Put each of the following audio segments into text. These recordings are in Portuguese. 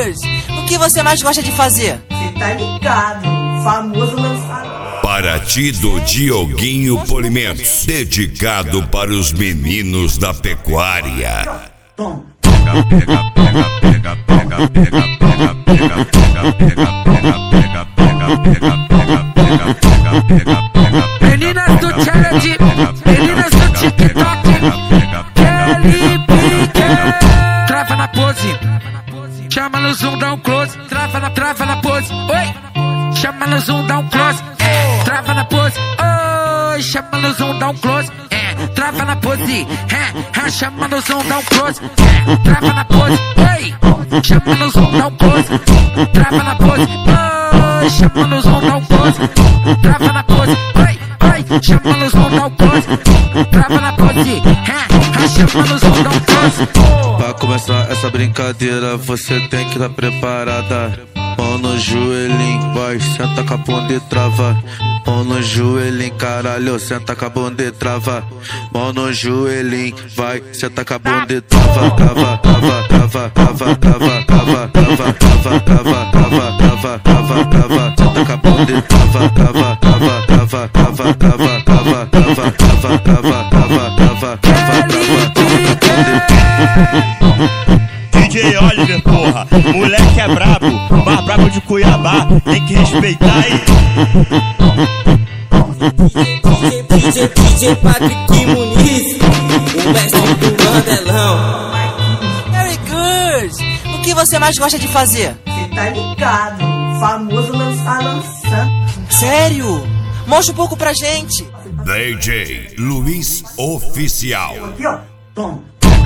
Good! O que você mais gosta de fazer? Cê tá ligado, famoso lançador. Partido Dioguinho Polimentos, dedicado para os meninos da pecuária. Toma. Meninas do challenge, meninas do TikTok, Kelly Pique. Trava na pose, chama no zoom, dá um close. Trava na pose, oi. Chama no zoom, dá um close. Trava na pose, oi. Chama no zoom, dá um close. Trava na pose, chama no zoom, dá um close. Trava na pose, oi. Chama no zoom, dá um close. Trava na pose, oi. Chama no zoom, dá um close. Trava na pose, oi. Chama no zoom, dá um close. Trava na pose, chama no zoom, dá um close. Pra começar essa brincadeira, você tem que estar preparada. Mão no joelhinho, vai, senta com a bunda e trava. Mão no joelhinho, caralho, senta com a bunda e trava. Mão no joelhinho, vai, senta com a bunda e trava. Trava, trava, trava, trava, trava, trava, trava, trava, trava, trava, trava, trava, trava, senta com a bunda e trava, trava, trava, trava, trava, trava, trava, trava, trava, trava, trava, trava, trava, DJ Oliver, porra, moleque é brabo, mais brabo de Cuiabá, tem que respeitar aí. DJ Patrick Muniz, o mestre do Mandelão. Very good! O que você mais gosta de fazer? Cê tá ligado, famoso lançador. Sério? Mostra um pouco pra gente. DJ Luiz Oficial. Aqui ó, toma.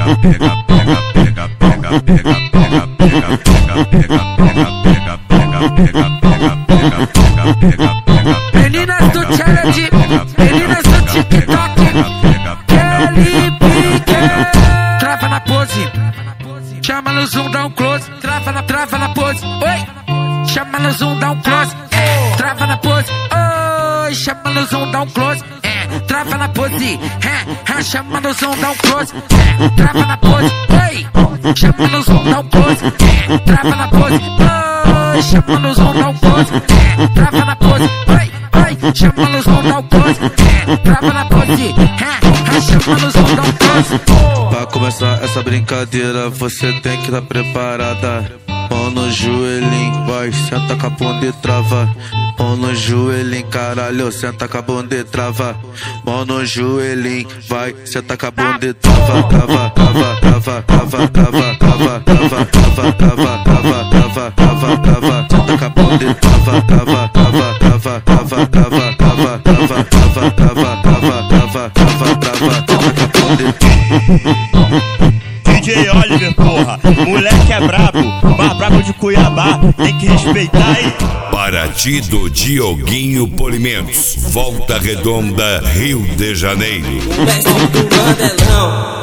Meninas do challenge, meninas do TikTok, Kelly Pique. Trava na pose, chama no zoom, dá um close. Trava na pose, oi. Chama no zoom, dá um close. Trava na pose, oi. Chama no zoom, dá um close. Trava na pose, chama no zoom, dá um close. Trava na pose, oi. Chama no zoom, dá um close. Trava na pose, oi. Chama no zoom, dá um close. Trava na pose, oi. Chama no zoom, dá um close. Trava na pose, chama no zoom, dá um close. Pra começar essa brincadeira, você tem que estar preparada. Mão no joelhinho, vai, senta com a bunda e trava. Mão no joelhinho, caralho, senta com a bunda e trava. Mão no joelhinho, vai, senta com a bunda e trava. Trava, trava, trava, trava, trava, trava, trava, trava, trava, trava, trava, trava, trava, senta com a bunda e trava. Trava, trava, trava, trava, trava, trava, trava, trava, trava, trava, trava, trava, trava, senta com a bunda e DJ Oliver, porra, moleque é brabo, mais brabo de Cuiabá, tem que respeitar aí. Partido Dioguinho Polimentos, Volta Redonda, Rio de Janeiro. O mestre do Mandelão.